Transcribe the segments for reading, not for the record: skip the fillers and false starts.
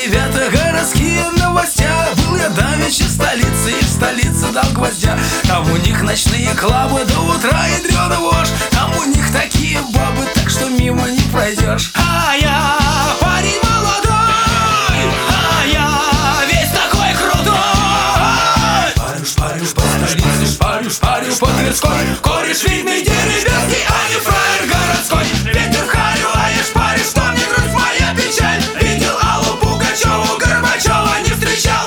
ребята, городские новостя. Был я давеча в столице, и в столице дал гвоздя. Там у них ночные клабы до утра ядрёна вошь. Там у них такие бабы, так что мимо не пройдешь. А я парень молодой, а я весь такой крутой. Шпарю по столице, шпарю по Тверской. Кореш видный деревенский, а не фраер городской. Ветер в харю, а я шпарю, что мне грусть, моя печаль. Видел Аллу Пугачеву, Горбачева не встречал.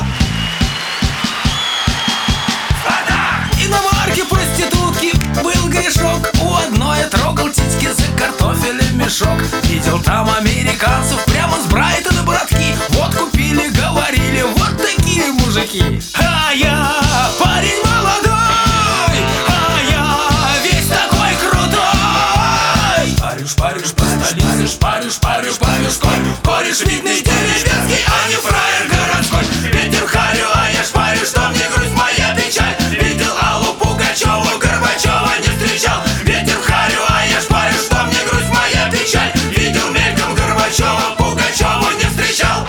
Иномарки проститутки был грешок. У одной я трогал титьки за картофелем мешок. Видел там американцев прямо с Брайтона, братки. Водку пили, говорили, вот такие мужики. А я парень молодой, а я весь такой крутой. Шпарю по столице, шпарю по Тверской. Кореш видный деревенский, а не фраер городской. Ветер в харю, а я шпарю, что мне грусть, моя печаль. Видел Аллу Пугачеву, Горбачева не встречал. Ветер в харю, а я шпарю, что мне грусть, моя печаль. Видел мельком Горбачева, Пугачеву не встречал.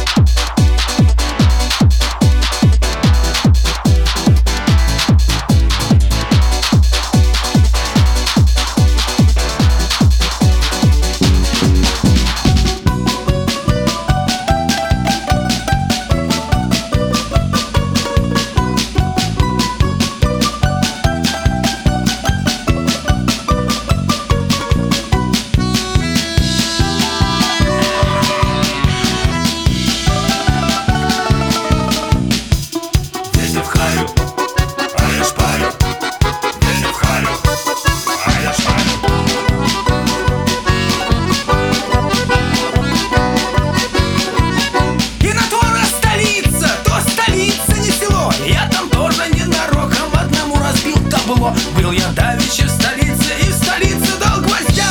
Был я давеча в столице, и в столице дал гвоздя.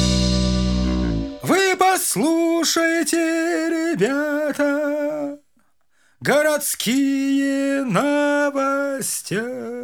Вы послушайте, ребята, городские новости.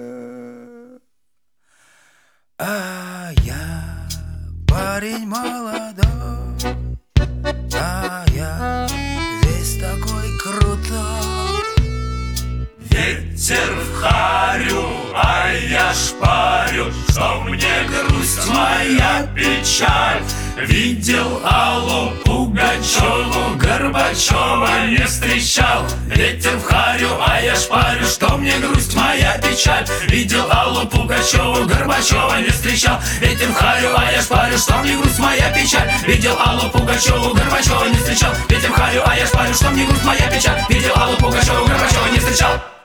А я парень молодой, а я весь такой крутой. Ветер в харю, а я шпарю, что мне грусть, моя печаль. Видел Аллу Пугачеву, Горбачева не встречал. Ветер в харю, а я шпарю, что мне грусть, моя печаль. Видел Аллу Пугачеву, Горбачева не встречал. Ветер в харю, а я шпарю, что мне грусть, моя печаль. Видел Аллу Пугачеву, Горбачева не встречал. Ветер в харю, а я шпарю, что мне грусть, моя печаль. Видел Аллу Пугачеву, Горбачева не встречал.